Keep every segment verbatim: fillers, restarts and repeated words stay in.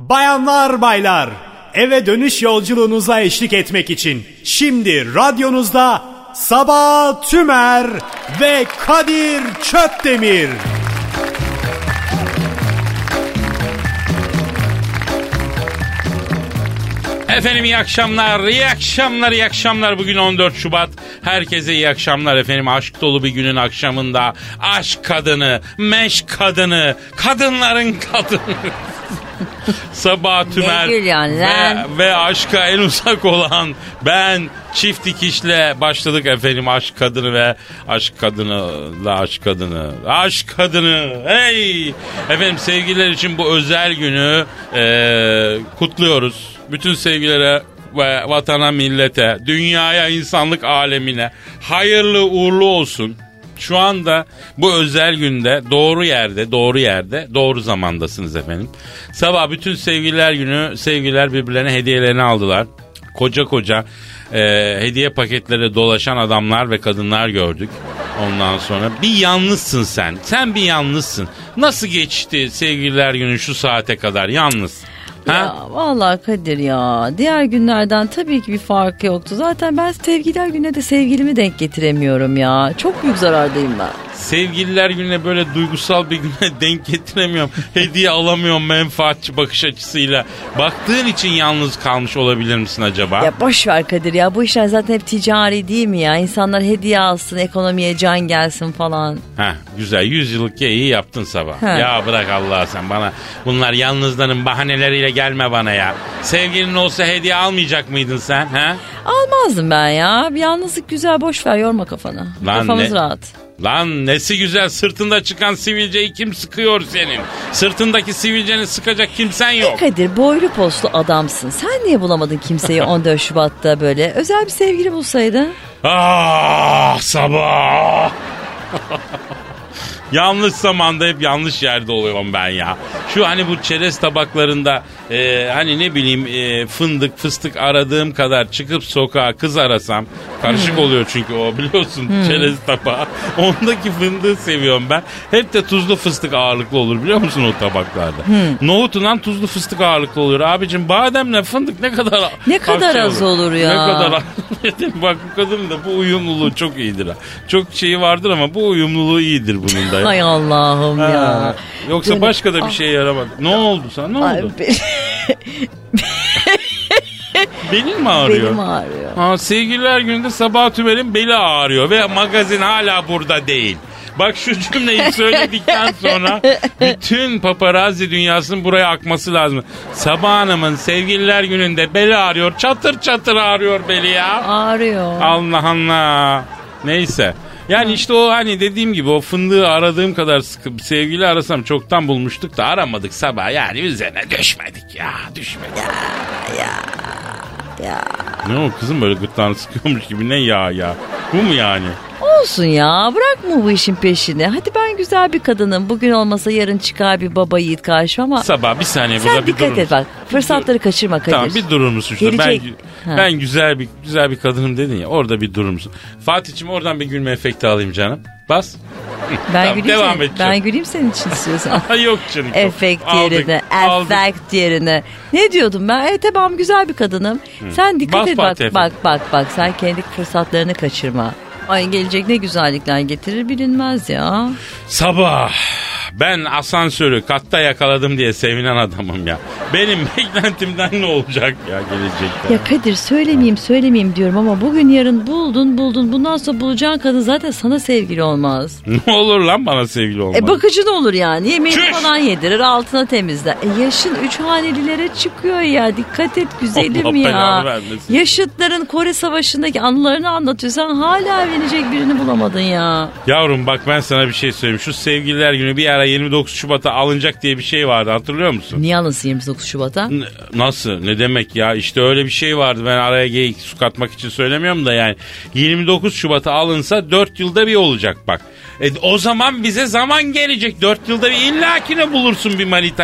Bayanlar baylar, eve dönüş yolculuğunuza eşlik etmek için şimdi radyonuzda Sabah Tümer ve Kadir Çöpdemir. Efendim iyi akşamlar, iyi akşamlar, iyi akşamlar. Bugün on dört Şubat. Herkese iyi akşamlar efendim. Aşk dolu bir günün akşamında aşk kadını, meşk kadını, kadınların kadını. Sabah Tümer yani ve, ve aşka en uzak olan ben çift dikişle başladık efendim. Aşk kadını ve aşk kadını la aşk kadını aşk kadını hey efendim, sevgililer için bu özel günü e, kutluyoruz. Bütün sevgilere ve vatana, millete, dünyaya, insanlık alemine hayırlı uğurlu olsun. Şu anda bu özel günde doğru yerde, doğru yerde, doğru zamandasınız efendim. Sabah bütün sevgililer günü sevgililer birbirlerine hediyelerini aldılar. Koca koca e, hediye paketleri dolaşan adamlar ve kadınlar gördük. Ondan sonra bir yalnızsın sen. Sen bir yalnızsın. Nasıl geçti sevgililer günü şu saate kadar yalnız? Ha? Ya vallahi Kadir ya, diğer günlerden tabii ki bir farkı yoktu. Zaten ben sevgililer gününe de sevgilimi denk getiremiyorum ya. Çok büyük zarardayım ben. Sevgililer gününe böyle duygusal bir güne denk getiremiyorum. Hediye alamıyorum menfaatçi bakış açısıyla. Baktığın için yalnız kalmış olabilir misin acaba? Ya boş ver Kadir ya, bu işler zaten hep ticari değil mi ya? İnsanlar hediye alsın, ekonomiye can gelsin falan. Heh, güzel, yüz yıllık iyi yaptın sabah. He. Ya bırak Allah sen bana. Bunlar yalnızların bahaneleriyle gelme bana ya. Sevgilin olsa hediye almayacak mıydın sen? He? Almazdım ben ya. Bir yalnızlık güzel, boş ver, yorma kafanı. Lan Kafamız ne? rahat. Lan nesi güzel, sırtında çıkan sivilceyi kim sıkıyor senin? Sırtındaki sivilceni sıkacak kimsen yok. E Kadir, boylu poslu adamsın. Sen niye bulamadın kimseyi on dört Şubat'ta böyle? Özel bir sevgili bulsaydın. Ah sabah. Yanlış zamanda hep yanlış yerde oluyorum ben ya. Şu hani bu çerez tabaklarında e, hani ne bileyim e, fındık fıstık aradığım kadar çıkıp sokağa kız arasam karışık hmm. oluyor çünkü o biliyorsun hmm. çerez tabağı. Ondaki fındığı seviyorum ben. Hep de tuzlu fıstık ağırlıklı olur biliyor musun o tabaklarda. Hmm. Nohutundan tuzlu fıstık ağırlıklı oluyor. Abicim bademle fındık ne kadar ne kadar az olur, olur ya. Ne kadar bak bu kadının da bu uyumluluğu çok iyidir ha. Çok şeyi vardır ama bu uyumluluğu iyidir bunun da. Hay Allah'ım ha. ya. Yoksa Canım. Başka da bir şey yaramadı. Ne oldu sana? Ne Ay, oldu? Be- Belin mi ağrıyor? Belim ağrıyor. Ha, sevgililer gününde Sabah Tümer'in beli ağrıyor ve magazin hala burada değil. Bak şu cümleyi söyledikten sonra bütün paparazzi dünyasının buraya akması lazım. Sabah Hanım'ın sevgililer gününde beli ağrıyor. Çatır çatır ağrıyor beli ya. Ağrıyor. Allah Allah. Neyse. Yani işte o hani dediğim gibi o fındığı aradığım kadar sıkı sevgili arasam çoktan bulmuştuk da aramadık sabah. Yani üzerine düşmedik ya düşmedik. Ya ya ya. Ne o kızım böyle gırtlağını sıkıyormuş gibi ne ya ya. Bu mu yani? Olsun ya, bırakma bu işin peşini. Hadi ben güzel bir kadınım. Bugün olmasa yarın çıkar bir baba yiğit karşıma ama. Sabah bir saniye burada bir durur musun? Sen dikkat et bak. Fırsatları kaçırma Kadir. Tamam bir durur musun şurada? Gelecek. Ben, ben güzel bir güzel bir kadınım dedin ya, orada bir durur musun? Fatih'ciğim oradan bir gülme efekti alayım canım. Bas. Ben tamam, güleyim devam sen, et ben güleyim senin için istiyorsan. Yok canım. Efekt aldık, yerine, aldık. efekt yerine. Ne diyordum ben? E tamam güzel bir kadınım. Hmm. Sen dikkat Bas et bak Fatih bak bak bak sen kendi fırsatlarını kaçırma. Ay gelecek ne güzellikler getirir bilinmez ya. Sabah ben asansörü katta yakaladım diye sevinen adamım ya. Benim beklentimden ne olacak ya gelecekte? Ya Kadir söylemeyeyim söylemeyeyim diyorum ama bugün yarın buldun buldun. Bundan sonra bulacağın kadın zaten sana sevgili olmaz. Ne olur lan bana sevgili olmaz? E bakıcın olur yani. Yemeğini Çüş! falan yedirir, altına temizler. E yaşın üç hanelilere çıkıyor ya. Dikkat et güzelim Allah ya. Yaşıtların Kore Savaşı'ndaki anılarını anlatıyorsan hala evlenecek birini bulamadın ya. Yavrum bak ben sana bir şey söyleyeyim. Şu sevgililer günü bir ara yirmi dokuz Şubat'a alınacak diye bir şey vardı, hatırlıyor musun? Niye alınsın yirmi dokuz Şubat'a? N- nasıl? Ne demek ya? İşte öyle bir şey vardı. Ben araya geyik su katmak için söylemiyorum da yani. yirmi dokuz Şubat'a alınsa dört yılda bir olacak bak. E, o zaman bize zaman gelecek. dört yılda bir illakine bulursun bir manitaya.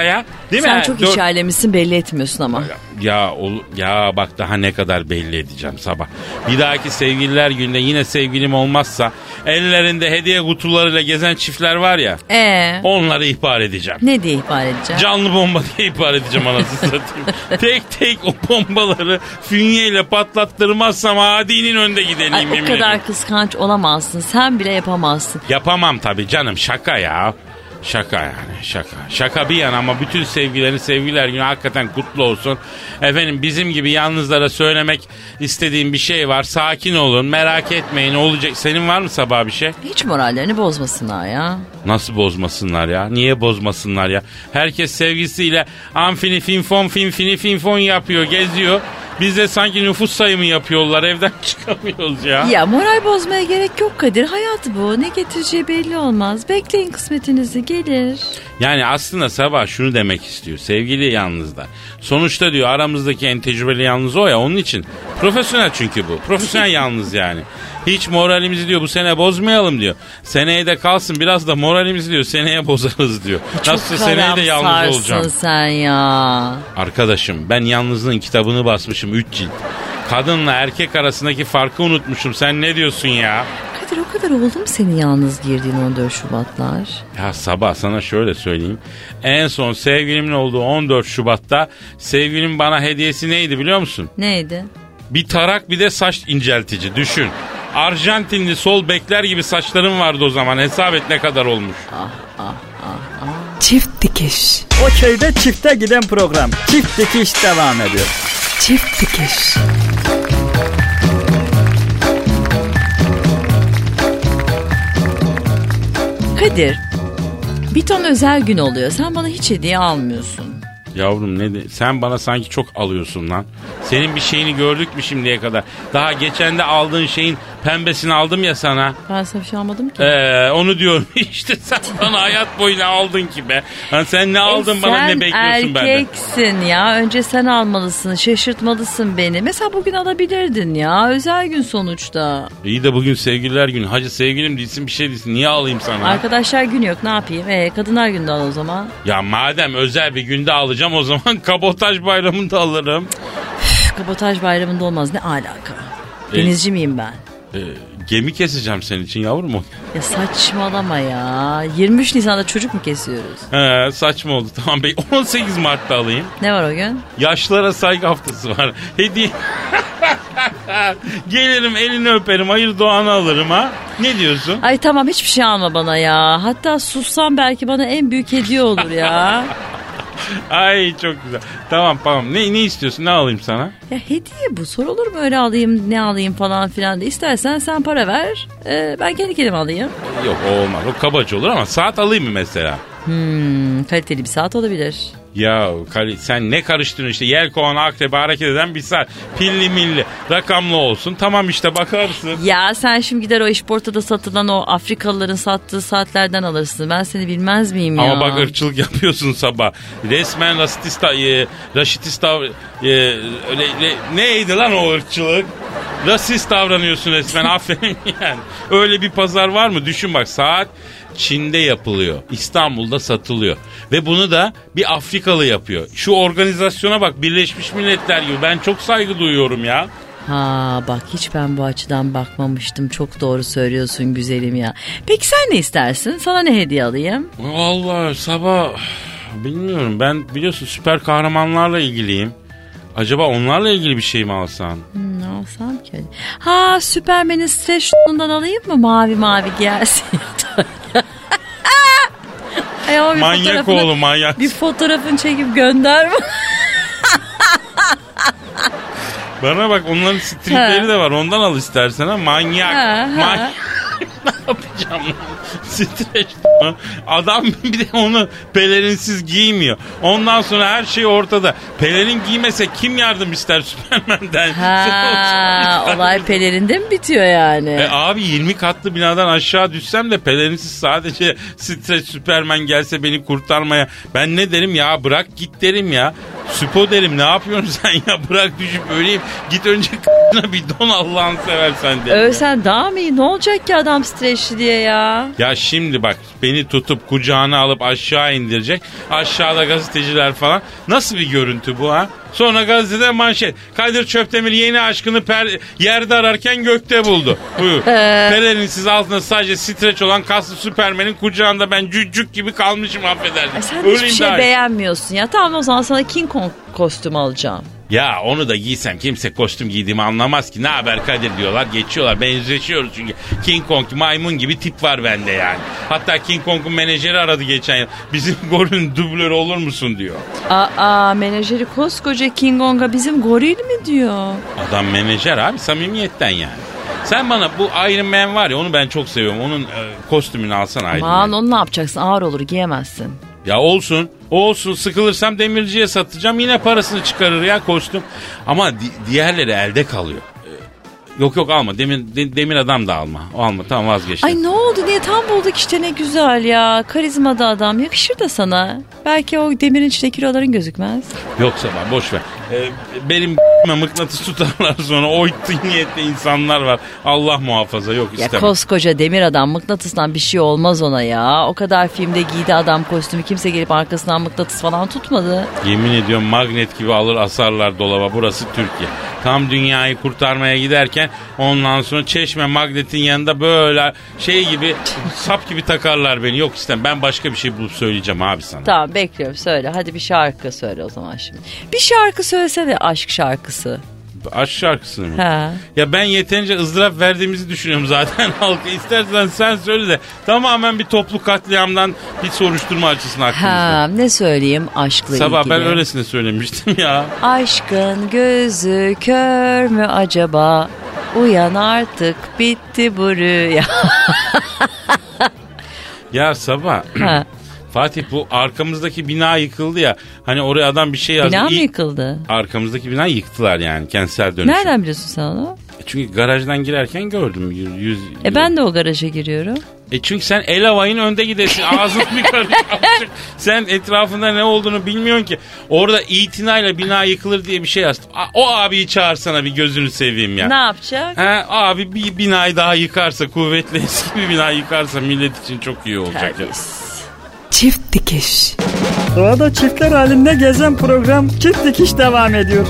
Değil Sen mi? çok Dört... içerlemişsin, belli etmiyorsun ama. Ya, ya bak daha ne kadar belli edeceğim Sabah. Bir dahaki sevgililer günde yine sevgilim olmazsa ellerinde hediye kutularıyla gezen çiftler var ya. Ee? Onları ihbar edeceğim. Ne diye ihbar edeceğim? Canlı bomba diye ihbar edeceğim anasını satayım. Tek tek o bombaları fünyeyle patlattırmazsam adinin önde gidelim. Ay, o kadar ederim. Kıskanç olamazsın. Sen bile yapamazsın. Yapamam tabii canım, şaka ya. Şaka yani şaka. Şaka bir yana ama bütün sevgilerin sevgiler günü hakikaten kutlu olsun. Efendim bizim gibi yalnızlara söylemek istediğim bir şey var. Sakin olun, merak etmeyin, olacak. Senin var mı Sabah bir şey? Hiç morallerini bozmasınlar ya. Nasıl bozmasınlar ya? Niye bozmasınlar ya? Herkes sevgisiyle amfini finfon finfini finfon yapıyor, geziyor. Biz de sanki nüfus sayımı yapıyorlar, evden çıkamıyoruz ya. Ya moral bozmaya gerek yok Kadir. Hayat bu. Ne getireceği belli olmaz. Bekleyin kısmetinizi, gelir. Yani aslında Sabah şunu demek istiyor. Sevgili yalnızlar. Sonuçta diyor aramızdaki en tecrübeli yalnız o ya, onun için. Profesyonel çünkü bu. Profesyonel yalnız yani. Hiç moralimizi diyor bu sene bozmayalım diyor. Seneye de kalsın biraz da moralimizi diyor seneye bozarız diyor. Nasıl seneye de yalnız olacağım. Sen ya. Arkadaşım ben yalnızlığın kitabını basmışım üç cilt. Kadınla erkek arasındaki farkı unutmuşum. Sen ne diyorsun ya? Kadir o kadar oldu mu senin yalnız girdiğin on dört Şubatlar? Ya Sabah sana şöyle söyleyeyim. En son sevgilimin olduğu on dört Şubat'ta sevgilim bana hediyesi neydi biliyor musun? Neydi? Bir tarak bir de saç inceltici, düşün. Arjantinli sol bekler gibi saçlarım vardı o zaman. Hesap et ne kadar olmuş. Ah ah ah ah. Çift dikiş. O köyde çifte giden program. Çift dikiş devam ediyor. Çift dikiş. Kadir, bir ton özel gün oluyor. Sen bana hiç hediye almıyorsun. Yavrum ne de sen bana sanki çok alıyorsun lan. Senin bir şeyini gördük mü şimdiye kadar? Daha geçen de aldığın şeyin pembesini aldım ya sana. Ben sana bir şey almadım ki. Ee, onu diyorum işte sen bana hayat boyu ne aldın ki be? Hani sen ne aldın e bana ne bekliyorsun benden? Sen erkeksin ya. Önce sen almalısın. Şaşırtmalısın beni. Mesela bugün alabilirdin ya. Özel gün sonuçta. İyi de bugün sevgililer günü. Hacı sevgilim değilsin bir şey değilsin. Niye alayım sana? Arkadaşlar günü yok ne yapayım? Ee, kadınlar günde al o zaman. Ya madem özel bir günde alacağım o zaman kabotaj bayramında alırım. Üf, kabotaj bayramında olmaz ne alaka? E, Denizci miyim ben? E, gemi keseceğim senin için yavrum o. Ya saçmalama ya. yirmi üç Nisan'da çocuk mu kesiyoruz? He saçma oldu tamam bey. on sekiz Mart'ta alayım. Ne var o gün? Yaşlara saygı haftası var. Hediye. Gelirim elini öperim hayır doğanı alırım ha. Ne diyorsun? Ay tamam hiçbir şey alma bana ya. Hatta sussam belki bana en büyük hediye olur ya. Ay çok güzel. Tamam tamam. Ne ne istiyorsun? Ne alayım sana? Ya hediye bu. Sorulur mu öyle alayım, ne alayım falan filan diye. İstersen sen para ver. E, ben kendi kendime alayım. Yok o olmaz. O kabaca olur ama saat alayım mı mesela? Hmm, kaliteli bir saat olabilir. Ya sen ne karıştırıyorsun işte yelkovan akrebi hareket eden bir saat. Pilli milli rakamlı olsun tamam işte bakarsın. Ya sen şimdi gider o işportada satılan o Afrikalıların sattığı saatlerden alırsın. Ben seni bilmez miyim ya? Ama bak ırkçılık yapıyorsun Sabah. Resmen rasitista, e, raşitista e, öyle, le, neydi lan o ırkçılık? Rasist davranıyorsun resmen aferin yani. Öyle bir pazar var mı? Düşün bak saat Çin'de yapılıyor. İstanbul'da satılıyor. Ve bunu da bir Afrikalı yapıyor. Şu organizasyona bak Birleşmiş Milletler gibi. Ben çok saygı duyuyorum ya. Ha bak hiç ben bu açıdan bakmamıştım. Çok doğru söylüyorsun güzelim ya. Peki sen ne istersin? Sana ne hediye alayım? Vallahi Sabah bilmiyorum. Ben biliyorsun süper kahramanlarla ilgiliyim. Acaba onlarla ilgili bir şey mi alsam? Hmm, ne alsam ki? Ha Süpermen'in stres şundan alayım mı? Mavi mavi giyersin. Ay, manyak oğlum manyak. Bir fotoğrafını çekip gönder mi? Bana bak onların stripleri de var. Ondan al istersen ha. Manyak. Ha, manyak. Ha. Ne yapacağım lan? Streç. Adam bir de onu pelerinsiz giymiyor. Ondan sonra her şey ortada. Pelerin giymese kim yardım ister Süpermen'den? Ha, olay pelerinde mi bitiyor yani? E abi yirmi katlı binadan aşağı düşsem de pelerinsiz sadece streç Süpermen gelse beni kurtarmaya. Ben ne derim ya bırak git derim ya. Süpo derim, ne yapıyorsun sen ya, bırak düşüp öleyim. Git önce k***na bir don Allah'ını seversen derim. Ölsen daha mı iyi? Ne olacak ki adam streçli diye ya? Ya şimdi bak, beni tutup kucağına alıp aşağı indirecek. Aşağıda gazeteciler falan. Nasıl bir görüntü bu ha? Sonra gazetede manşet. Kadir Çöptemir yeni aşkını per- yerde ararken gökte buldu. Buyur. Pelerinsiz altında sadece streç olan kaslı Süpermen'in kucağında ben cüccük gibi kalmışım, affedersin. Ay sen hiçbir Öleyim şey daha iyi. beğenmiyorsun ya. Tamam, o zaman sana King Kong kostümü alacağım. Ya onu da giysem kimse kostüm giydiğimi anlamaz ki. Ne haber Kadir diyorlar, geçiyorlar. Benzeşiyoruz çünkü. King Kong maymun gibi tip var bende yani. Hatta King Kong'un menajeri aradı geçen yıl. Bizim goril dublörü olur musun diyor. Aa, menajeri koskoca King Kong'a bizim goril mi diyor? Adam menajer abi, samimiyetten yani. Sen bana bu Iron Man var ya, onu ben çok seviyorum. Onun e, kostümünü alsana Iron Aman Man. onu ne yapacaksın? Ağır olur, giyemezsin. Ya olsun. Olsun, sıkılırsam demirciye satacağım. Yine parasını çıkarır ya kostüm. Ama di- diğerleri elde kalıyor. Ee, yok yok alma. Demir, de- demir adam da alma. O alma, tamam vazgeçtim. Ay ne oldu diye tam bulduk işte, ne güzel ya. Karizmalı adam, yakışır da sana. Belki o demirin içinde kiloların gözükmez. Yoksa ben boş ver. Ee, benim mıknatıs tutarlar sonra, o niyetli insanlar var. Allah muhafaza, yok Ya istemem. koskoca demir adam, mıknatıstan bir şey olmaz ona ya. O kadar filmde giydi adam kostümü, kimse gelip arkasından mıknatıs falan tutmadı. Yemin ediyorum magnet gibi alır asarlar dolaba. Burası Türkiye. Tam dünyayı kurtarmaya giderken ondan sonra Çeşme magnetin yanında böyle şey gibi sap gibi takarlar beni. Yok istemem, ben başka bir şey bulup söyleyeceğim abi sana. Tamam, bekliyorum, söyle. Hadi bir şarkı söyle o zaman şimdi. Bir şarkı söylesene, aşk şarkısı. Aşk şarkısını mı? Ha. Ya ben yeterince ızdırap verdiğimizi düşünüyorum zaten halka. İstersen sen söyle de tamamen bir toplu katliamdan bir soruşturma açısından aklımızda. Ha, ne söyleyeyim aşkla Sabah ilgili? ben öylesine söylemiştim ya. Aşkın gözü kör mü acaba? Uyan artık, bitti bu rüya. Ya Sabah. Ha. Fatih, bu arkamızdaki bina yıkıldı ya. Hani oraya adam bir şey yazdı. Bina mı İlk- yıkıldı? Arkamızdaki binayı yıktılar yani, kentsel dönüşüm. Nereden biliyorsun sen onu? Çünkü garajdan girerken gördüm. Yüz, yüz, E ben de o garaja giriyorum. E çünkü sen el havayın önde gidesin. Ağzın bir karış açık. Sen etrafında ne olduğunu bilmiyorsun ki. Orada itinayla bina yıkılır diye bir şey yazdı. O abiyi çağırsana, bir gözünü seveyim ya. Ne yapacak? Ha, abi bir binayı daha yıkarsa, kuvvetli eski bir bina yıkarsa millet için çok iyi olacak. Ya. Terbiyesiz. Çift dikiş. Doğada çiftler halinde gezen program Çift Dikiş devam ediyor.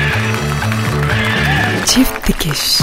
Çift dikiş.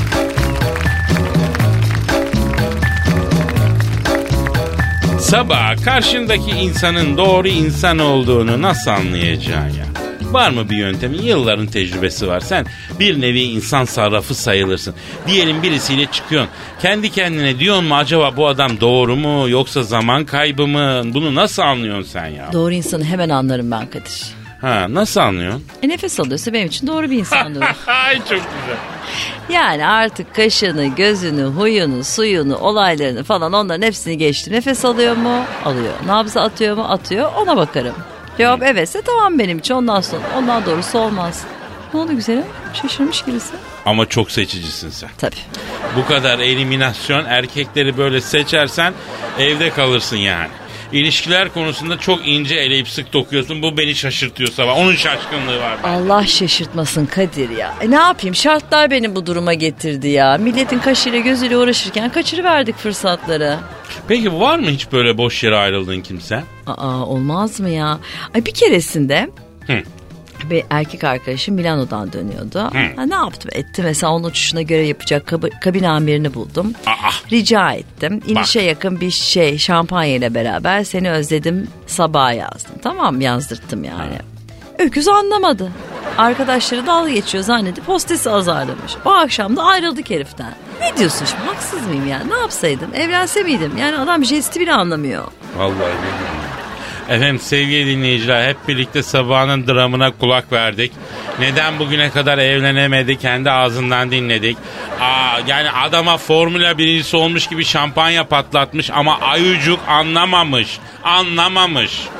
Sabah karşındaki insanın doğru insan olduğunu nasıl anlayacaksın ya? Var mı bir yöntemi? Yılların tecrübesi var. Sen bir nevi insan sarrafı sayılırsın. Diyelim birisiyle çıkıyorsun. Kendi kendine diyorsun mu acaba bu adam doğru mu yoksa zaman kaybı mı? Bunu nasıl anlıyorsun sen ya? Doğru insanı hemen anlarım ben Kadir. Ha, nasıl anlıyorsun? E nefes alıyorsa benim için doğru bir insandır. Ay çok güzel. Yani artık kaşını, gözünü, huyunu, suyunu, olaylarını falan onların hepsini geçti. Nefes alıyor mu? Alıyor. Nabzı atıyor mu? Atıyor. Ona bakarım. Cevap evetse tamam benim için. Ondan sonra ondan doğrusu olmaz. Ne oldu güzelim? Şaşırmış gibisin. Ama çok seçicisin sen. Tabii. Bu kadar eliminasyon, erkekleri böyle seçersen evde kalırsın yani. İlişkiler konusunda çok ince eleyip sık dokuyorsun. Bu beni şaşırtıyor Sabah. Onun şaşkınlığı var. Allah şaşırtmasın Kadir ya. E ne yapayım? Şartlar beni bu duruma getirdi ya. Milletin kaşıyla gözüyle uğraşırken kaçırıverdik fırsatları. Peki var mı hiç böyle boş yere ayrıldığın kimse? Aa, olmaz mı ya? Ay bir keresinde Hı. bir erkek arkadaşım Milano'dan dönüyordu. Ha, ne yaptım etti mesela, onun uçuşuna göre yapacak kab- kabin amirini buldum. Aa. Rica ettim. İnişe yakın bir şey şampanya ile beraber seni özledim sabah yazdım. Tamam, yazdırttım yani. Öküz anlamadı. Arkadaşları dalga geçiyor zannedip hostesi azarlamış. O akşam da ayrıldık heriften. Ne diyorsun şimdi, haksız mıyım ya? Ne yapsaydım? Evlense miydim? Yani adam jesti bile anlamıyor. Vallahi ne bileyim. Efendim sevgili dinleyiciler, hep birlikte Sabah'ın dramına kulak verdik. Neden bugüne kadar evlenemedi kendi ağzından dinledik. Aa, yani adama Formula birincisi olmuş gibi şampanya patlatmış ama ayucuk anlamamış. Anlamamış.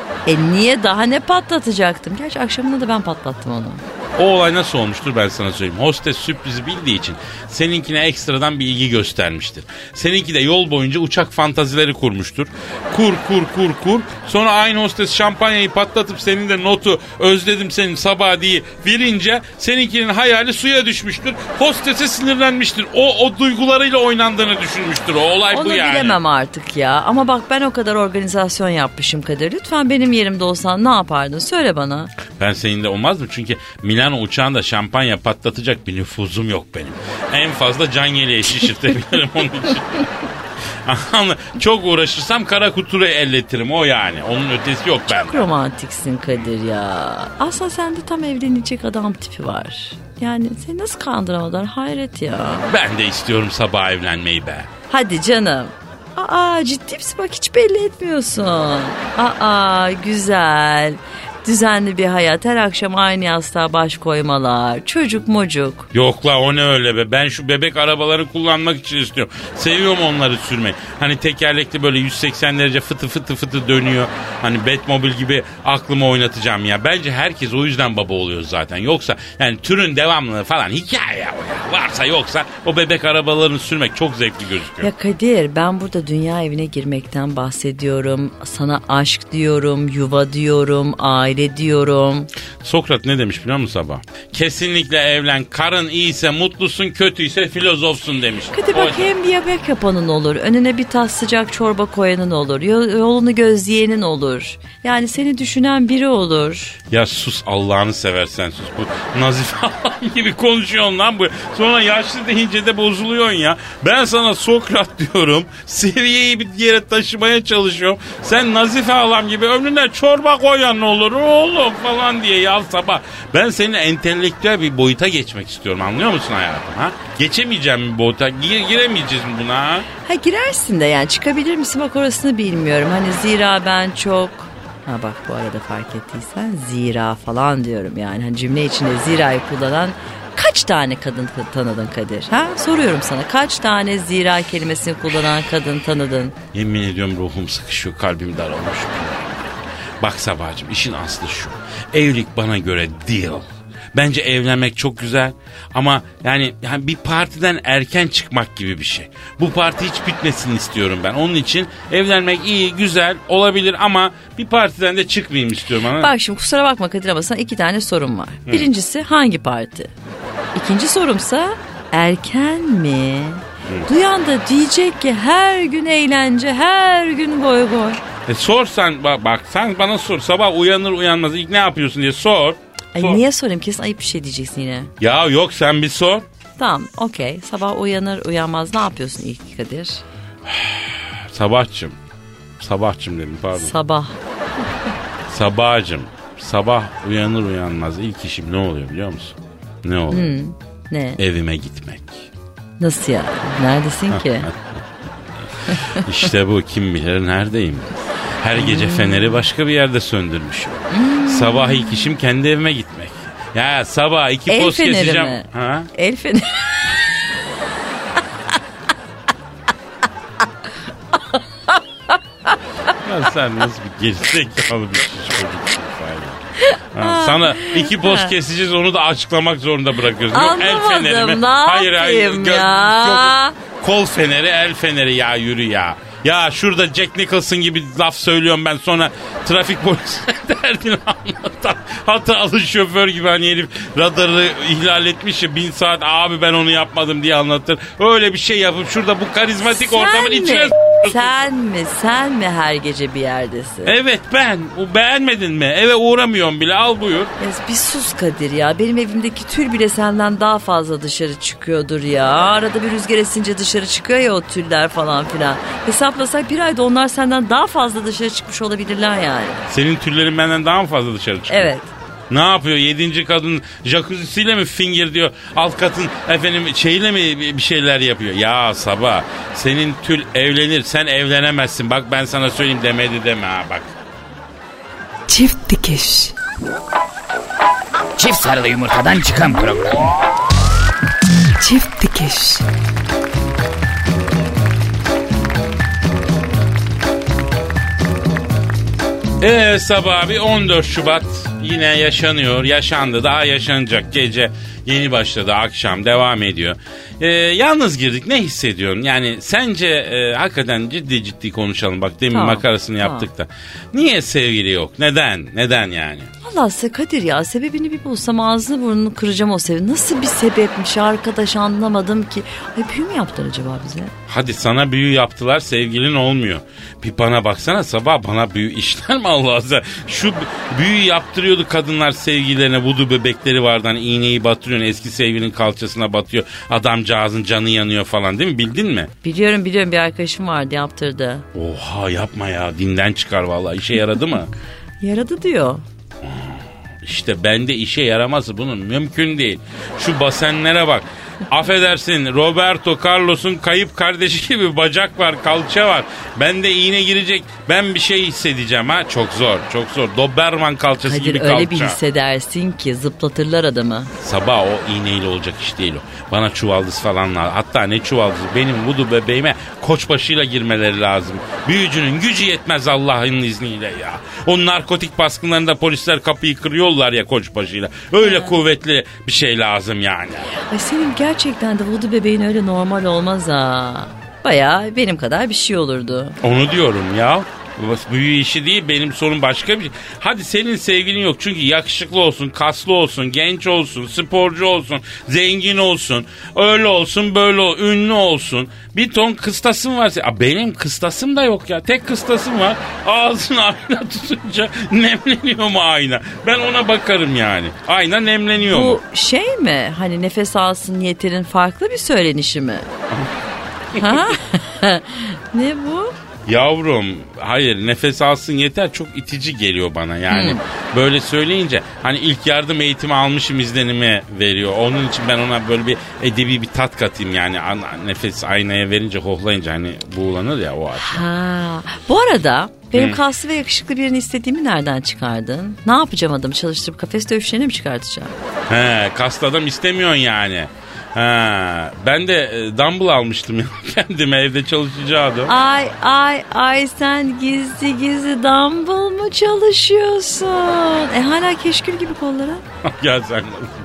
E niye, daha ne patlatacaktım? Gerçi akşamında da ben patlattım onu. O olay nasıl olmuştur ben sana söyleyeyim. Hostes sürprizi bildiği için seninkine ekstradan bir ilgi göstermiştir. Seninki de yol boyunca uçak fantazileri kurmuştur. Kur kur kur kur. Sonra aynı hostes şampanyayı patlatıp senin de notu özledim senin sabah diye verince seninkinin hayali suya düşmüştür. Hostese sinirlenmiştir. O o duygularıyla oynandığını düşünmüştür. O olay Onu bu yani. Onu bilemem artık ya. Ama bak ben o kadar organizasyon yapmışım Kadir. Lütfen benim yerimde olsan ne yapardın? Söyle bana. Ben senin de olmaz mı? Çünkü Milano uçağında şampanya patlatacak bir nüfuzum yok benim. En fazla can yeleği şişirtebilirim onun için. Çok uğraşırsam kara kuturu elletirim o yani. Onun ötesi yok bende. Çok romantiksin Kadir ya. Aslında sende tam evlenecek adam tipi var. Yani seni nasıl kandıramadılar, hayret ya. Ben de istiyorum sabah evlenmeyi be. Hadi canım. Aa ciddi misin, bak hiç belli etmiyorsun. Aa güzel. Düzenli bir hayat, her akşam aynı yastığa baş koymalar, çocuk mocuk. Yok la o ne öyle be, ben şu bebek arabaları kullanmak için istiyorum. Seviyorum onları sürmeyi. Hani tekerlekli böyle yüz seksen derece fıtı fıtı fıtı dönüyor. Hani Batmobil gibi aklımı oynatacağım ya. Bence herkes o yüzden baba oluyor zaten. Yoksa yani türün devamlılığı falan hikaye ya. Varsa yoksa o bebek arabalarını sürmek çok zevkli gözüküyor. Ya Kadir, ben burada dünya evine girmekten bahsediyorum. Sana aşk diyorum, yuva diyorum, aile diyorum. Sokrat ne demiş biliyor musun sabah? Kesinlikle evlen, karın iyiyse mutlusun, kötüyse filozofsun demiş. Kadir bak, hem bir yemek yapanın olur, önüne bir tas sıcak çorba koyanın olur, yolunu gözleyenin olur. Yani seni düşünen biri olur. Ya sus Allah'ını seversen sus. Bu Nazife Allah'ın gibi konuşuyorsun lan bu. Sonra yaşlı deyince de bozuluyorsun ya. Ben sana Sokrat diyorum. Seviyeyi bir yere taşımaya çalışıyorum. Sen Nazife Allah'ım gibi önüne çorba koyan olur oğlum falan diye ya sabah. Ben seninle entelektüel bir boyuta geçmek istiyorum, anlıyor musun hayatım ha? Geçemeyeceğim bir boyuta, Gire, giremeyeceğiz mi buna ha? Ha girersin de yani, çıkabilir misin bak orasını bilmiyorum. Hani zira ben çok... Ha bak bu arada fark ettiysen zira falan diyorum yani. Hani cümle içinde zirayı kullanan kaç tane kadın tanıdın Kadir? Ha soruyorum sana, kaç tane zira kelimesini kullanan kadın tanıdın? Yemin ediyorum ruhum sıkışıyor, kalbim daralmış. Bak Sabahcığım, işin aslı şu. Evlilik bana göre deal. Bence evlenmek çok güzel ama yani, yani bir partiden erken çıkmak gibi bir şey. Bu parti hiç bitmesin istiyorum ben. Onun için evlenmek iyi, güzel olabilir ama bir partiden de çıkmayayım istiyorum. Ama. Bak şimdi kusura bakma Kadir ama sana iki tane sorum var. Hı. Birincisi hangi parti? İkinci sorumsa erken mi? Hı. Duyan da diyecek ki her gün eğlence, her gün goy goy. E sorsan bak, bak sen bana sor, sabah uyanır uyanmaz ilk ne yapıyorsun diye sor. Ay sor. Niye sorayım, kesin ayıp bir şey diyeceksin yine. Ya yok sen bir sor. Tamam okey, sabah uyanır uyanmaz ne yapıyorsun ilk Kadir? Sabahçım. Sabahçım dedim pardon. Sabah. Sabahcım. Sabah uyanır uyanmaz ilk işim ne oluyor biliyor musun? Ne oluyor? Hmm, ne? Evime gitmek. Nasıl ya? Neredesin ki? İşte bu, kim bilir neredeyim. Her gece feneri başka bir yerde söndürmüşüm. Hmm. Sabah ilk işim kendi evime gitmek. Ya sabah iki El poz keseceğim. Mi? Ha? El feneri. Ya sen nasıl bir gerizekalı bir çocuksun ha, sana iki poz keseceğiz, onu da açıklamak zorunda bırakıyoruz. Anlamadım, yok el feneri mi? Ne hayır hayır. Ya? Yok, kol feneri, el feneri, ya yürü ya. Ya şurada Jack Nicholson gibi laf söylüyorum ben, sonra trafik polisine derdini anlatan hatalı şoför gibi, hani herif radarı ihlal etmiş ya bin saat, abi ben onu yapmadım diye anlatır. Öyle bir şey yapıp şurada bu karizmatik sen ortamın mi? içine... Sen mi? Sen mi her gece bir yerdesin? Evet ben. O beğenmedin mi? Eve uğramıyorum bile, al buyur. Ya bir sus Kadir ya. Benim evimdeki tül bile senden daha fazla dışarı çıkıyordur ya. Arada bir rüzgar esince dışarı çıkıyor ya o tüller falan filan. Hesaplasak bir ayda onlar senden daha fazla dışarı çıkmış olabilirler yani. Senin tüllerin benden daha mı fazla dışarı çıkıyor? Evet. Ne yapıyor? Yedinci kadın jacuzzi'siyle mi finger diyor? Alt katın efendim şeyle mi bir şeyler yapıyor? Ya Sabah, senin tül evlenir, sen evlenemezsin. Bak ben sana söyleyeyim, demedi deme ha bak. Çift dikiş. Çift sarılı yumurtadan çıkan program. Çift dikiş. Ee sabah bir on dört Şubat yine yaşanıyor, yaşandı, daha yaşanacak. Gece yeni başladı, akşam devam ediyor. Ee, yalnız girdik, ne hissediyorsun? Yani sence e, hakikaten ciddi ciddi konuşalım. Bak demin Tamam, makarasını tamam. yaptık da. Niye sevgili yok? Neden? Neden yani? Vallahi Kadir ya, sebebini bir bulsam ağzını burnunu kıracağım o sebebi. Nasıl bir sebepmiş arkadaş, anlamadım ki. Ay büyü mü yaptılar acaba bize? Hadi sana büyü yaptılar, sevgilin olmuyor. Bir bana baksana sabah, bana büyü işler mi Allah Allah? Şu büyü yaptırıyordu kadınlar sevgililerine, vudu bebekleri vardı. Hani iğneyi batırıyorsun, eski sevgilinin kalçasına batıyor. Adamcağızın canı yanıyor falan, değil mi? Bildin mi? Biliyorum biliyorum, bir arkadaşım vardı, yaptırdı. Oha, yapma ya, dinden çıkar vallahi. İşe yaradı mı? Yaradı diyor. İşte bende işe yaraması bunun mümkün değil. Şu basenlere bak. Affedersin, Roberto Carlos'un kayıp kardeşi gibi bacak var, kalça var. Bende iğne girecek, ben bir şey hissedeceğim ha. Çok zor, çok zor. Doberman kalçası Kadir, gibi öyle kalça. bir hissedersin ki zıplatırlar adamı. Sabah o iğneyle olacak iş değil o. Bana çuvaldız falan lazım. Hatta ne çuvaldızı, benim vudu bebeğime koçbaşıyla girmeleri lazım. Büyücünün gücü yetmez Allah'ın izniyle ya. O narkotik baskınlarında polisler kapıyı kırıyorlar ya koçbaşıyla. Öyle ha. Kuvvetli bir şey lazım yani. Ay senin gerçekten de vudu bebeğin öyle normal olmaz ha. Bayağı benim kadar bir şey olurdu. Onu diyorum ya. Büyü işi değil, benim sorun başka bir şey. Hadi senin sevgilin yok çünkü yakışıklı olsun, kaslı olsun, genç olsun, sporcu olsun, zengin olsun, öyle olsun, böyle olsun, ünlü olsun. Bir ton kıstasım var. Benim kıstasım da yok ya. Tek kıstasım var. Ağzını ayna tutunca nemleniyor mu ayna? Ben ona bakarım yani. Ayna nemleniyor Bu mu? Bu şey mi? Hani nefes alsın yeterin farklı bir söylenişi mi? Ha? Ne bu? Yavrum, hayır, nefes alsın yeter çok itici geliyor bana yani. Hmm. Böyle söyleyince hani ilk yardım eğitimi almışım izlenimi veriyor. Onun için ben ona böyle bir edebi bir tat katayım yani. Nefes aynaya verince, hohlayınca hani buğulanır ya, o açıdan. Ha. Bu arada benim hmm. kaslı ve yakışıklı birini istediğimi nereden çıkardın? Ne yapacağım, adamı çalıştırıp kafes dövüşlerine mi çıkartacağım? He, kaslı adam istemiyorsun yani. Ha, ben de e, dumbbell almıştım ya kendime, evde çalışacaktım. Ay ay ay, sen gizli gizli dumbbell mı çalışıyorsun? E hala keşkül gibi kollara. Ya sen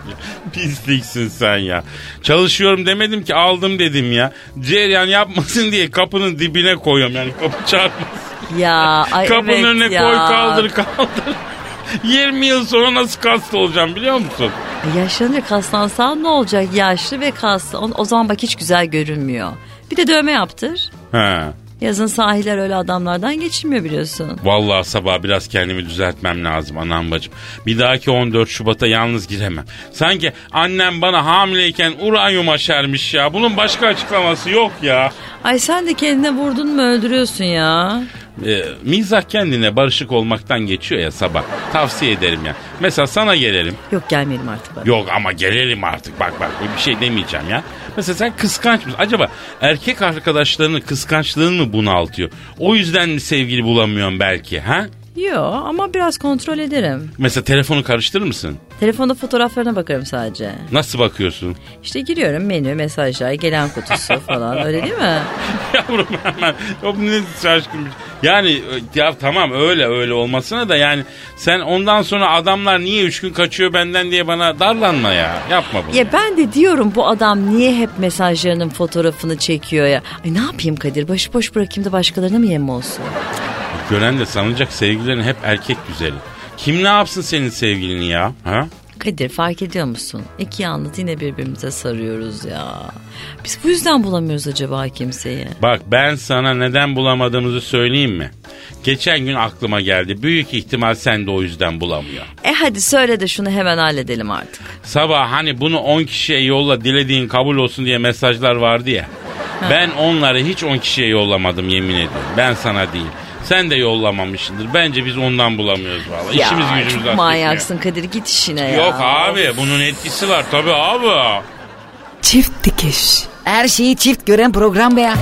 pisliksin sen ya. Çalışıyorum demedim ki, aldım dedim ya. Cereyan yapmasın diye kapının dibine koyuyorum yani, kapı çarpmasın. Ya ay kapının evet önüne ya. koy, kaldır kaldır. yirmi yıl sonra nasıl kaslı olacağım biliyor musun? Yaşlanınca kaslansan ne olacak? Yaşlı ve kaslı. O, o zaman bak hiç güzel görünmüyor. Bir de dövme yaptır. He. Yazın sahiller öyle adamlardan geçilmiyor biliyorsun. Vallahi sabah biraz kendimi düzeltmem lazım anam bacım. Bir dahaki on dört Şubat'a yalnız giremem. Sanki annem bana hamileyken uranyum aşermiş ya. Bunun başka açıklaması yok ya. Ay sen de kendine vurdun mu öldürüyorsun ya. E, mizah kendine barışık olmaktan geçiyor ya sabah. Tavsiye ederim ya. Mesela sana gelelim. Yok gelmeyelim artık. Bak. Yok ama gelelim artık. Bak bak bir şey demeyeceğim ya. Mesela sen kıskanç mısın? Acaba erkek arkadaşlarının kıskançlığın mı bunaltıyor? O yüzden mi sevgili bulamıyorsun belki ha? Yok ama biraz kontrol ederim. Mesela telefonu karıştırır mısın? Telefonda fotoğraflarına bakarım sadece. Nasıl bakıyorsun? İşte giriyorum, menü, mesajlar, gelen kutusu falan, öyle değil mi? Yavrum hemen o ne şaşkın. Yani ya tamam öyle öyle olmasına da yani sen ondan sonra adamlar niye üç gün kaçıyor benden diye bana darlanma ya. Yapma bunu. Ya ben de diyorum bu adam niye hep mesajlarının fotoğrafını çekiyor ya. Ay ne yapayım Kadir, başıboş bırakayım da başkalarına mı yem olsun? Gören de sanacak sevgililerin hep erkek güzeli. Kim ne yapsın senin sevgilini ya? Ha? Kadir fark ediyor musun? İki yalnız yine birbirimize sarıyoruz ya. Biz bu yüzden bulamıyoruz acaba kimseyi. Bak ben sana neden bulamadığımızı söyleyeyim mi? Geçen gün aklıma geldi. Büyük ihtimal sen de o yüzden bulamıyor. E hadi söyle de şunu hemen halledelim artık. Sabah hani bunu on kişiye yolla, dilediğin kabul olsun diye mesajlar vardı ya. Ha. Ben onları hiç on kişiye yollamadım yemin ediyorum. Ben sana değil. Sen de yollamamışsındır. Bence biz ondan bulamıyoruz vallahi. Ya İşimiz gücümüz çok manyaksın Kadir, git işine ya. Yok abi bunun etkisi var tabii abi. Çift dikiş. Her şeyi çift gören program be ya.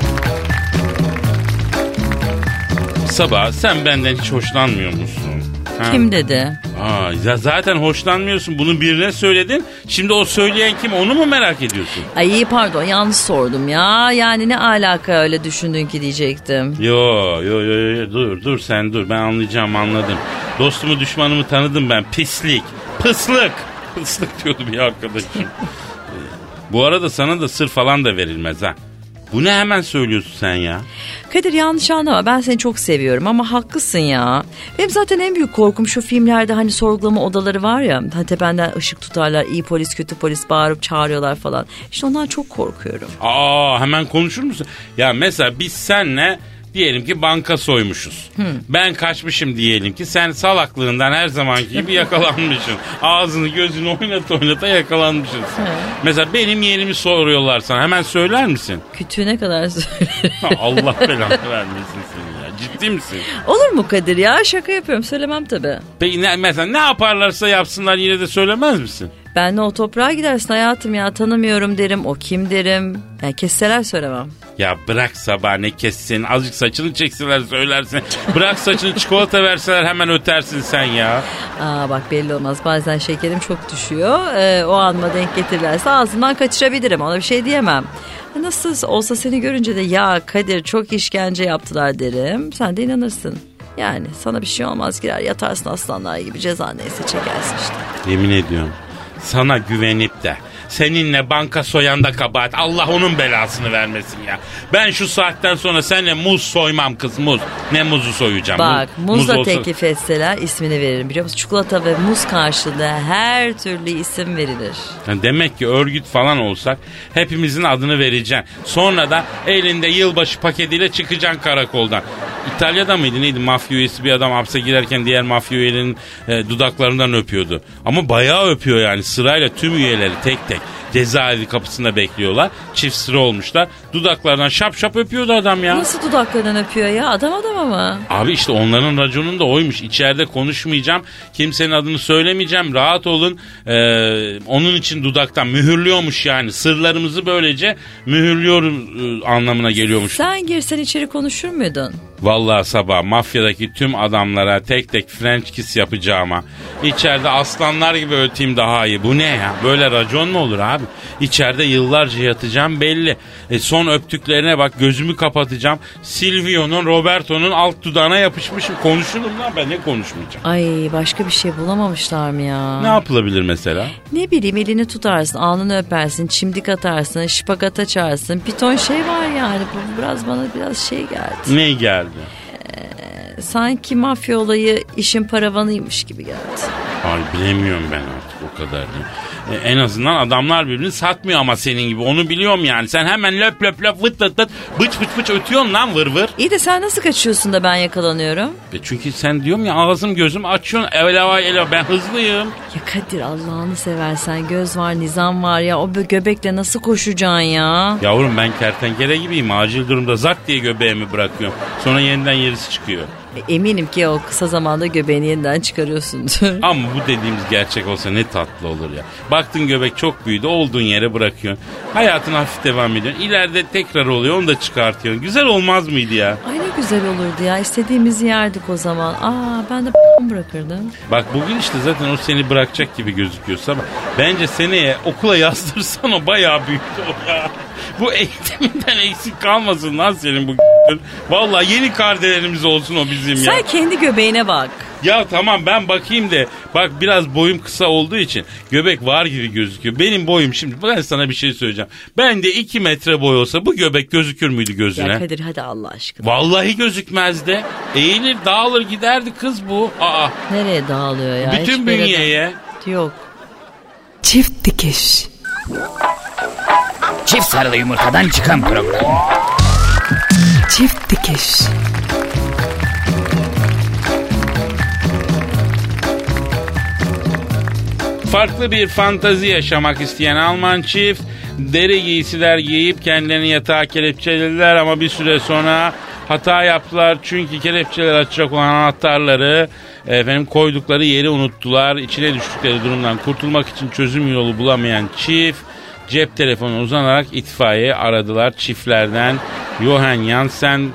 Sabah sen benden hiç hoşlanmıyor musun? Ha. Kim dedi? Aa, ya zaten hoşlanmıyorsun. Bunu birine söyledin. Şimdi o söyleyen kim, onu mu merak ediyorsun? Ay iyi pardon, yanlış sordum ya. Yani ne alaka öyle düşündün ki diyecektim. Yo yo yo yo dur dur sen dur, ben anlayacağım, anladım. Dostumu düşmanımı tanıdım ben. Pislik, pıslık. Pıslık diyordu bir arkadaşım. Bu arada sana da sır falan da verilmez ha. Bu ne hemen söylüyorsun sen ya? Kadir yanlış anlama, ben seni çok seviyorum ama haklısın ya. Benim zaten en büyük korkum şu filmlerde hani sorgulama odaları var ya. Hani tependen ışık tutarlar, iyi polis kötü polis bağırıp çağırıyorlar falan. İşte ondan çok korkuyorum. Aa, hemen konuşur musun? Ya mesela biz senle diyelim ki banka soymuşuz. Hmm. Ben kaçmışım diyelim ki, sen salaklığından her zamanki gibi yakalanmışsın. Ağzını gözünü oynata oynata yakalanmışsın. Mesela benim yerimi soruyorlar sana, hemen söyler misin? Kütüğüne kadar söylerim. Allah belanı vermesin seni ya. Ciddi misin? Olur mu Kadir ya? Şaka yapıyorum, söylemem tabii. Peki ne, mesela ne yaparlarsa yapsınlar yine de söylemez misin? Ben de o toprağa gidersin hayatım ya, tanımıyorum derim, o kim derim. Yani kesseler söylemem. Ya bırak Sabah, ne kessin, azıcık saçını çekseler söylersin. Bırak saçını çikolata verseler hemen ötersin sen ya. Aa bak belli olmaz, bazen şekerim çok düşüyor. Ee, o anıma denk getirirlerse ağzımdan kaçırabilirim, ona bir şey diyemem. Nasıl olsa seni görünce de ya Kadir çok işkence yaptılar derim. Sen de inanırsın. Yani sana bir şey olmaz, girer yatarsın aslanlar gibi, ceza neyse çekersin işte. Yemin ediyorum sana güvenip de seninle banka soyan da kabahat. Allah onun belasını vermesin ya. Ben şu saatten sonra seninle muz soymam kız, muz. Ne muzu soyacağım? Bak muz, muzla muz olsa... teklif etseler ismini veririm biliyor musun? Çikolata ve muz karşılığı her türlü isim verilir. Yani demek ki örgüt falan olsak hepimizin adını vereceksin. Sonra da elinde yılbaşı paketiyle çıkacaksın karakoldan. İtalya'da mıydı neydi, mafya üyesi bir adam hapse girerken diğer mafya üyelerinin e, dudaklarından öpüyordu. Ama bayağı öpüyor yani, sırayla tüm üyeleri tek tek cezaevi kapısında bekliyorlar. Çift sıra olmuşlar. Dudaklarından şap şap öpüyordu adam ya. Nasıl dudaklarından öpüyor ya? Adam adama mı? Abi işte onların raconun da oymuş. İçeride konuşmayacağım. Kimsenin adını söylemeyeceğim. Rahat olun. Ee, onun için dudaktan mühürlüyormuş yani. Sırlarımızı böylece mühürlüyoruz e, anlamına geliyormuş. Sen girsen içeri konuşur muydun? Vallahi Sabah, mafyadaki tüm adamlara tek tek French kiss yapacağıma içeride aslanlar gibi öteyim daha iyi. Bu ne ya? Böyle racon mu olur abi? İçeride yıllarca yatacağım belli. E son öptüklerine bak, gözümü kapatacağım. Silvio'nun, Roberto'nun alt dudağına yapışmışım. Konuşurum lan ben, ne konuşmayacağım? Ay başka bir şey bulamamışlar mı ya? Ne yapılabilir mesela? Ne bileyim, elini tutarsın, alnını öpersin, çimdik atarsın, şıpagat açarsın. Bir ton şey var yani. Bu biraz bana biraz şey geldi. Ne geldi? Ee, sanki mafya olayı işin paravanıymış gibi geldi. Ay bilemiyorum ben artık o kadar değil. Ee, en azından adamlar birbirini satmıyor ama senin gibi, onu biliyorum yani. Sen hemen löp löp löp vıt vıt vıt bıç bıç bıç ötüyorsun lan, vır vır. İyi de sen nasıl kaçıyorsun da ben yakalanıyorum? E çünkü sen diyorum ya, ağzım gözüm açıyorsun. Eleva eleva, ben hızlıyım. Ya Kadir Allah'ını seversen, göz var nizam var ya, o göbekle nasıl koşacaksın ya? Yavrum ben kertenkele gibiyim, acil durumda zart diye göbeğimi bırakıyorum. Sonra yeniden yerisi çıkıyor. E, eminim ki o kısa zamanda göbeğini yeniden çıkarıyorsundur. Ama bu dediğimiz gerçek olsa ne tatlı olur ya. Baktın göbek çok büyüdü, olduğun yere bırakıyorsun. Hayatına hafif devam ediyorsun. İleride tekrar oluyor, onu da çıkartıyorsun. Güzel olmaz mıydı ya? Ay ne güzel olurdu ya, istediğimizi yerdik o zaman. Aa ben de bırakırdım. Bak bugün işte zaten o seni bırakacak gibi gözüküyorsa, ama bence seneye okula yazdırsan o bayağı büyüdü o ya. Bu eğitiminden eksik kalmasın lan senin bu. Vallahi yeni kardelerimiz olsun o bizim ya. Sen kendi göbeğine bak. Ya tamam ben bakayım de, bak biraz boyum kısa olduğu için göbek var gibi gözüküyor. Benim boyum, şimdi ben sana bir şey söyleyeceğim. Ben de iki metre boy olsa bu göbek gözükür müydü gözüne? Ya Kadir hadi Allah aşkına. Vallahi gözükmezdi. Eğilir dağılır giderdi kız bu. Aa. Nereye dağılıyor ya? Bütün bünyeye. Yok. Çift dikiş. Çift sarılı yumurtadan çıkan program. Çift dikiş. Farklı bir fantazi yaşamak isteyen Alman çift deri giysiler giyip kendilerini yatağa kelepçelediler, ama bir süre sonra hata yaptılar. Çünkü kelepçeler açacak olan anahtarları efendim koydukları yeri unuttular. İçine düştükleri durumdan kurtulmak için çözüm yolu bulamayan çift cep telefonu uzanarak itfaiye aradılar. Çiftlerden Johan Jansen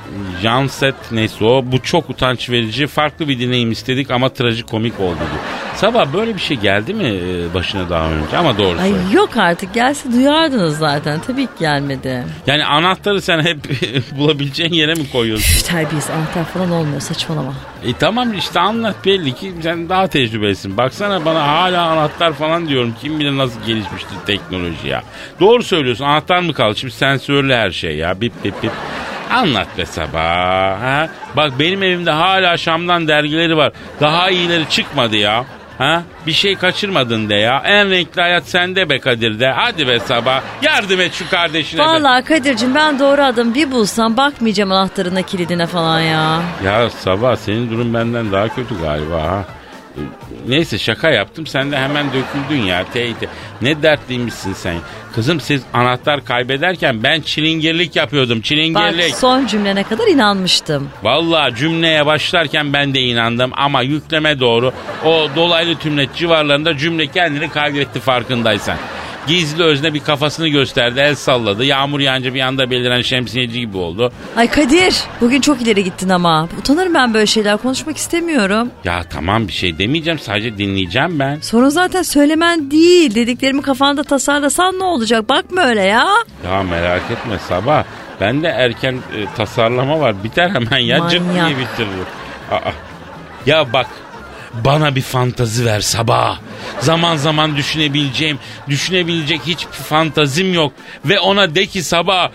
Janset neyse o. Bu çok utanç verici. Farklı bir deneyim istedik ama trajikomik oldu diyor. Sabah böyle bir şey geldi mi başına daha önce? Ama doğru Ay söylüyor. yok artık, gelse duyardınız zaten. Tabii ki gelmedi. Yani anahtarı sen hep bulabileceğin yere mi koyuyorsun? Üf, terbiyesiz, anahtar falan olmuyor, saçmalama. E tamam işte anlat, belli ki sen daha tecrübelisin. Baksana bana hala anahtar falan diyorum. Kim bilir nasıl gelişmiştir teknoloji ya. Doğru söylüyorsun, anahtar mı kaldı? Şimdi sensörlü her şey ya. Bip bip bip. Anlat be Sabah. Ha? Bak benim evimde hala Şam'dan dergileri var. Daha iyileri çıkmadı ya. Ha? Bir şey kaçırmadın de ya. En renkli hayat sende be Kadir de. Hadi be Sabah. Yardım et şu kardeşine. Vallahi Kadir'cim ben doğru adım bir bulsam bakmayacağım anahtarına, kilidine falan ya. Ya Sabah, senin durum benden daha kötü galiba ha. Neyse şaka yaptım, sen de hemen döküldün ya teyze. Ne dertliymişsin sen. Kızım siz anahtar kaybederken ben çilingirlik yapıyordum, çilingirlik. Bak son cümlene kadar inanmıştım. Vallahi cümleye başlarken ben de inandım ama yükleme doğru o dolaylı tümleç civarlarında cümle kendini kaybetti farkındaysan. Gizli özne bir kafasını gösterdi, el salladı. Yağmur yağınca bir anda beliren şemsiyeci gibi oldu. Ay Kadir, bugün çok ileri gittin ama. Utanırım ben böyle şeyler, konuşmak istemiyorum. Ya tamam, bir şey demeyeceğim, sadece dinleyeceğim ben. Sorun zaten söylemen değil. Dediklerimi kafanda tasarlasan ne olacak? Bakma öyle ya. Ya merak etme Sabah. Bende erken e, tasarlama var. Biter hemen ya, cırt diye bitiririm. Aa. Ya bak, bana bir fantazi ver Sabah. Zaman zaman düşünebileceğim, düşünebilecek hiçbir fantazim yok. Ve ona de ki Sabah.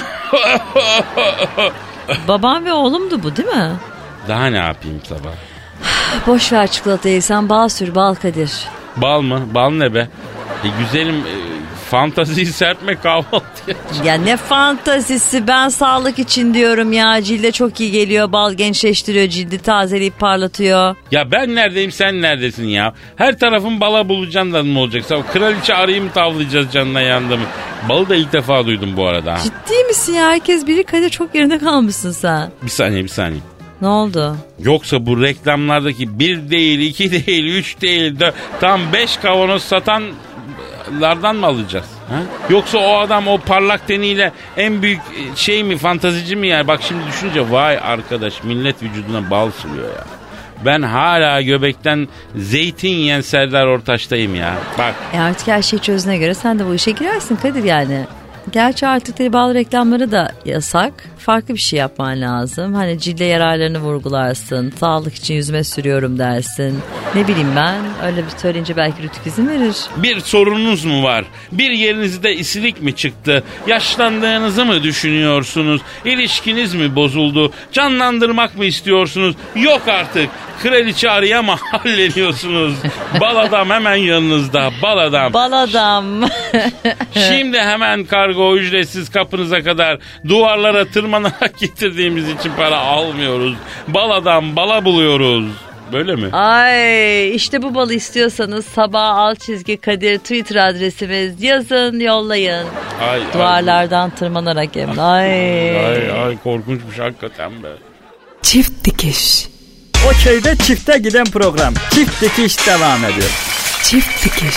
Babam ve oğlumdu bu değil mi? Daha ne yapayım Sabah? Boş ver çikolatayı, sen bal sür, bal Kadir. Bal mı? Bal ne be? E, güzelim e, fantaziyi serpme kahvaltıya. Ya ne fantazisi, ben sağlık için diyorum ya. Cilde çok iyi geliyor, bal gençleştiriyor, cildi tazeleyip parlatıyor. Ya ben neredeyim, sen neredesin ya? Her tarafın bala bulacaksın da mı olacaksa? O kraliçe arıyı mı tavlayacağız canına yanında mı? Balı da ilk defa duydum bu arada. Ciddi misin ya? Herkes biri Kadir, çok yerinde kalmışsın sen. Bir saniye bir saniye. Ne oldu? Yoksa bu reklamlardaki bir değil, iki değil, üç değil, dört, tam beş kavanoz satanlardan mı alacağız? Ha? Yoksa o adam o parlak teniyle en büyük şey mi, fantazici mi yani? Bak şimdi düşününce vay arkadaş, millet vücuduna bal sürüyor ya. Ben hala göbekten zeytin yiyen Serdar Ortaç'tayım ya. Bak. E artık her şey çözüne göre sen de bu işe girersin Kadir yani. Gerçi artık tabii bal reklamları da yasak. Farklı bir şey yapman lazım. Hani cilde yararlarını vurgularsın. Sağlık için yüzüme sürüyorum dersin. Ne bileyim ben, öyle bir söyleyince belki Rütük izin verir. Bir sorununuz mu var? Bir yerinizde isilik mi çıktı? Yaşlandığınızı mı düşünüyorsunuz? İlişkiniz mi bozuldu? Canlandırmak mı istiyorsunuz? Yok artık. Kraliçe arıya mı hallediyorsunuz? Bal adam hemen yanınızda. Bal adam. Bal adam. Şimdi hemen kargo ücretsiz kapınıza kadar, duvarlara tırmanarak getirdiğimiz için para almıyoruz. Bal adam, bala buluyoruz. Böyle mi? Ay işte bu balı istiyorsanız Sabah alt çizgi Kadir Twitter adresimiz, yazın yollayın. Ay, duvarlardan ay. Tırmanarak hem de. Ay. Ay ay korkunçmuş hakikaten be. Çift dikiş. O köyde çifte giden program. Çift dikiş devam ediyor. Çift dikiş.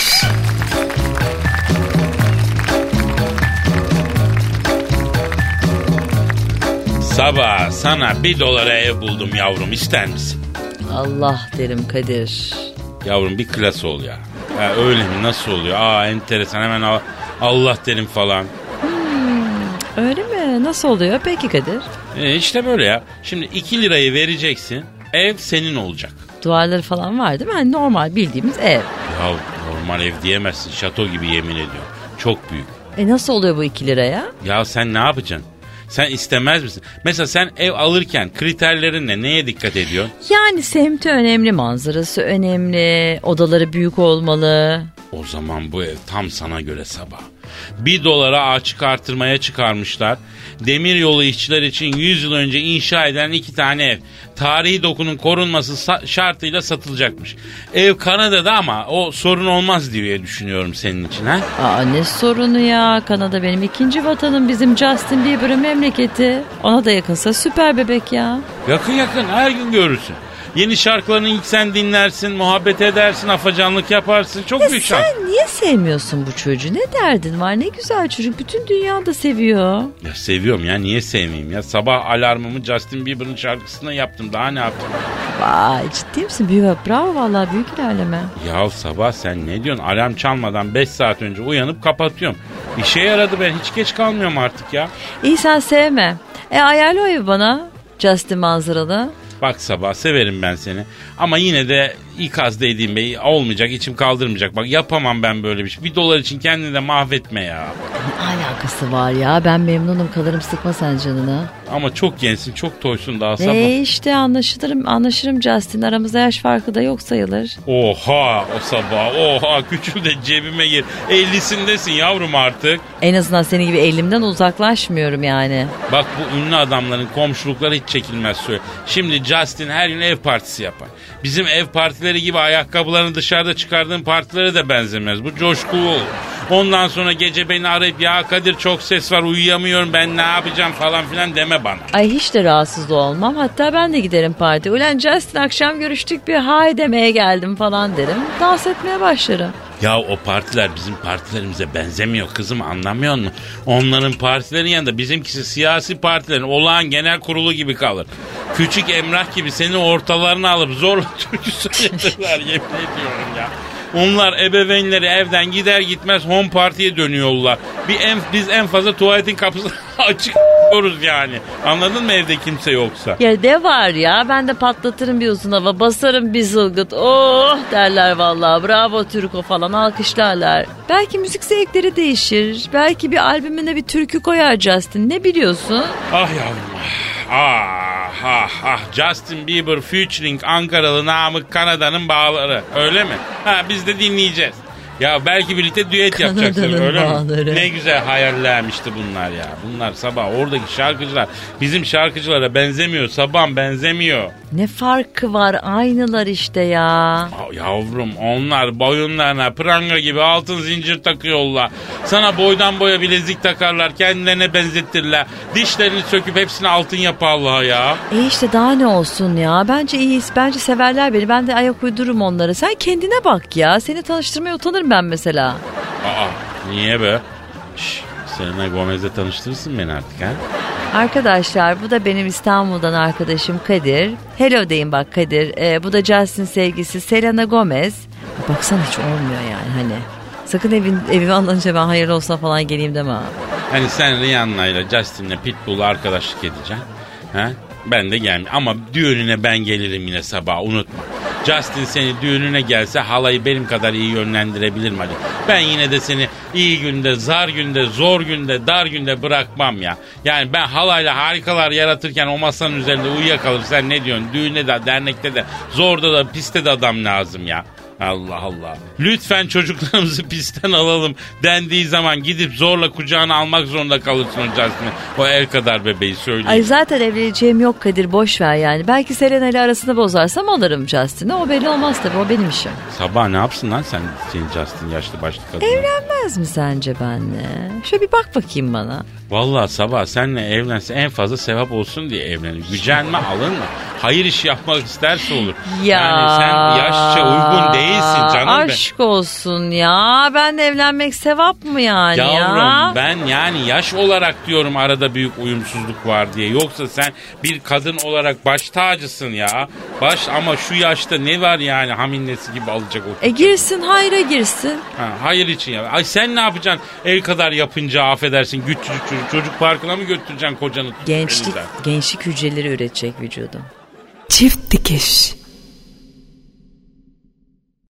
Sabah sana bir dolara ev buldum yavrum, ister misin? Allah derim Kadir. Yavrum bir klas ol ya. Ya öyle mi, nasıl oluyor? Aa enteresan, hemen Allah derim falan. Hmm, öyle mi? Nasıl oluyor peki Kadir? E işte böyle ya. Şimdi iki lirayı vereceksin, ev senin olacak. Duvarları falan var değil mi? Yani normal bildiğimiz ev. Ya normal ev diyemezsin, şato gibi yemin ediyorum. Çok büyük. E nasıl oluyor bu iki liraya? Ya sen ne yapacaksın? Sen istemez misin? Mesela sen ev alırken kriterlerin ne? Neye dikkat ediyorsun? Yani semti önemli, manzarası önemli, odaları büyük olmalı. O zaman bu ev tam sana göre Sabah. Bir dolara açık artırmaya çıkarmışlar. Demiryolu işçiler için yüz yıl önce inşa edilen iki tane ev. Tarihi dokunun korunması sa- şartıyla satılacakmış. Ev Kanada'da ama o sorun olmaz diye düşünüyorum senin için ha? Aa ne sorunu ya, Kanada benim ikinci vatanım, bizim Justin Bieber'ın memleketi. Ona da yakınsa süper bebek ya. Yakın yakın her gün görürsün. Yeni şarkılarını ilk sen dinlersin, muhabbet edersin, afacanlık yaparsın. Çok Ya büyük şans. sen niye sevmiyorsun bu çocuğu? Ne derdin var? Ne güzel çocuk. Bütün dünya da seviyor. Ya seviyorum ya, niye sevmeyeyim ya? Sabah alarmımı Justin Bieber'ın şarkısına yaptım, daha ne yaptım? Vay, ciddi misin? Büyük, bravo vallahi, büyük ilerleme. Ya sabah sen ne diyorsun? Alarm çalmadan beş saat önce uyanıp kapatıyorum. İşe yaradı, ben hiç geç kalmıyorum artık ya. İyi, sen sevme. E ayarla o evi bana. Justin manzaralı. Bak sabah, severim ben seni. Ama yine de ikaz dediğim bey olmayacak, içim kaldırmayacak. Bak yapamam ben böyle bir şey. Bir dolar için kendini de mahvetme ya. Ne alakası var ya? Ben memnunum, kalırım, sıkma sen canını. Ama çok gençsin, çok toysun daha sabah. E işte anlaşırım, anlaşırım Justin. Aramızda yaş farkı da yok sayılır. Oha o sabah, oha küçül de cebime gir. ellisindesin yavrum artık. En azından senin gibi elimden uzaklaşmıyorum yani. Bak bu ünlü adamların komşulukları hiç çekilmez söyle. Şimdi Justin her gün ev partisi yapar. Bizim ev partileri gibi ayakkabılarını dışarıda çıkardığın partilere de benzemez. Bu coşkulu olur. Ondan sonra gece beni arayıp ya Kadir çok ses var uyuyamıyorum ben ne yapacağım falan filan deme bana. Ay hiç de rahatsız da olmam. Hatta ben de giderim parti. Ulan Justin akşam görüştük bir hay demeye geldim falan derim. Dans etmeye başlarım. Ya o partiler bizim partilerimize benzemiyor kızım, anlamıyor musun? Onların partilerin yanında bizimkisi siyasi partilerin olağan genel kurulu gibi kalır. Küçük Emrah gibi seni ortalarına alıp zorla türkü söyletirler yemin ediyorum ya. Onlar ebeveynleri evden gider gitmez home partiye dönüyorlar. Bir en, biz en fazla tuvaletin kapısını açık diyoruz yani. Anladın mı, evde kimse yoksa? Ya de var ya, ben de patlatırım bir uzun hava, basarım bir zılgıt. Oh derler vallahi, bravo Türko falan alkışlarlar. Belki müzik zevkleri değişir. Belki bir albümüne bir türkü koyar Justin, ne biliyorsun? Ah yavrum ah ah ah Justin Bieber featuring Ankaralı Namık Kanada'nın bağları, öyle mi? Ha biz de dinleyeceğiz. Ya belki birlikte düet yapacaksın, öyle bağları. mi? Ne güzel hayallermişti bunlar ya. Bunlar sabah oradaki şarkıcılar bizim şarkıcılara benzemiyor, sabah benzemiyor. Ne farkı var, aynılar işte ya. Yavrum onlar boyunlarına pranga gibi altın zincir takıyorlar. Sana boydan boya bilezik takarlar, kendilerine benzettirler. Dişlerini söküp hepsini altın yaparlar ya. E işte daha ne olsun ya, bence iyiyiz, bence severler beni, ben de ayak uydururum onlara. Sen kendine bak ya, seni tanıştırmaya utanırım ben mesela. Aa niye be? Şşş, Selena Gomez'le tanıştırırsın beni artık ha? Arkadaşlar bu da benim İstanbul'dan arkadaşım Kadir. Hello deyin bak Kadir. Ee, bu da Justin sevgisi Selena Gomez. Baksana hiç olmuyor yani hani. Sakın evin, evime alınca ben hayırlı olsun falan geleyim deme ha. Hani sen Rihanna'yla Justin'le Pitbull'la arkadaşlık edeceksin. Ha? Ben de gelmeyeyim. Ama düğününe ben gelirim yine sabah, unutma. Justin seni düğününe gelse halayı benim kadar iyi yönlendirebilir mi? Ben yine de seni iyi günde, zar günde, zor günde, dar günde bırakmam ya. Yani ben halayla harikalar yaratırken o masanın üzerinde uyuyakalır. Sen ne diyorsun? Düğünde de, dernekte de, zorda da, piste de adam lazım ya. Allah Allah. Lütfen çocuklarımızı pistten alalım dendiği zaman gidip zorla kucağına almak zorunda kalırsın o Justin'i. O el kadar bebeği söyleyeyim. Ay zaten evleneceğim yok Kadir, boş ver yani. Belki Selena ile arasını bozarsam alırım Justin'i. O belli olmaz tabii, o benim işim. Sabah ne yapsın lan sen, senin Justin yaşlı başlı kadın? Evlenmez mi sence benimle? Şöyle bir bak bakayım bana. Vallahi Sabah seninle evlense en fazla sevap olsun diye evlenir. Gücenme, alınma. Hayır iş yapmak isterse olur. Ya, yani sen yaşça uygun değilsin canım. Aşk be. Olsun ya. Ben de evlenmek sevap mı yani Yavrum, ya? Yavrum ben yani yaş olarak diyorum arada büyük uyumsuzluk var diye. Yoksa sen bir kadın olarak baş tacısın ya. Baş ama şu yaşta ne var yani haminnesi gibi alacak o. E girsin, hayra girsin. Ha, hayır için ya. Ay sen ne yapacaksın el kadar yapınca, affedersin küçücük çocuk, çocuk parkına mı götüreceksin kocanı? Gençlik, gençlik hücreleri üretecek vücudum. Çift dikiş.